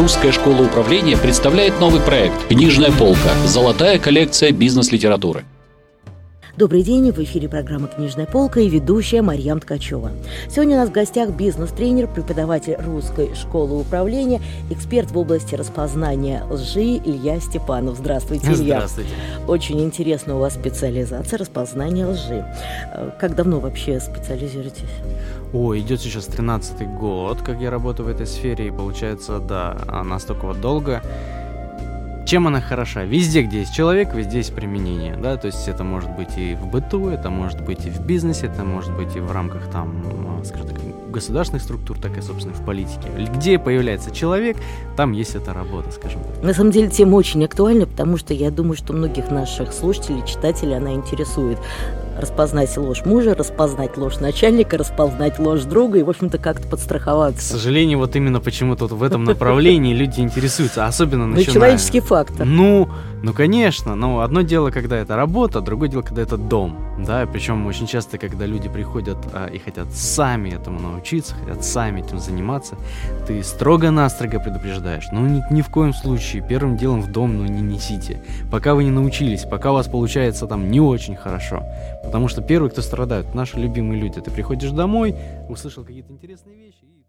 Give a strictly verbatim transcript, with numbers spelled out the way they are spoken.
Русская школа управления представляет новый проект «Книжная полка. Золотая коллекция бизнес-литературы». Добрый день, в эфире программа «Книжная полка» и ведущая Марьям Ткачева. Сегодня у нас в гостях бизнес-тренер, преподаватель Русской школы управления, эксперт в области распознания лжи Илья Степанов. Здравствуйте, Илья. Здравствуйте. Очень интересна у вас специализация распознания лжи. Как давно вообще специализируетесь? О, идет сейчас тринадцатый год, как я работаю в этой сфере, и получается, да, настолько вот долго. Чем она хороша? Везде, где есть человек, везде есть применение, да, то есть это может быть и в быту, это может быть и в бизнесе, это может быть и в рамках, там, скажем так, государственных структур, так и, собственно, в политике. Где появляется человек, там есть эта работа, скажем так. На самом деле тема очень актуальна, потому что я думаю, что многих наших слушателей, читателей она интересует. Распознать ложь мужа, распознать ложь начальника, распознать ложь друга и, в общем-то, как-то подстраховаться. К сожалению, вот именно почему-то вот в этом направлении люди интересуются, особенно начиная... Ну, человеческий фактор. Ну, ну, конечно, но одно дело, когда это работа, другое дело, когда это дом, да, причем очень часто, когда люди приходят а, и хотят сами этому научиться, хотят сами этим заниматься, ты строго-настрого предупреждаешь, ну, ни, ни в коем случае, первым делом в дом, ну, не несите, пока вы не научились, пока у вас получается там не очень хорошо, потому что первые, кто страдают, наши любимые люди, ты приходишь домой, услышал какие-то интересные вещи и...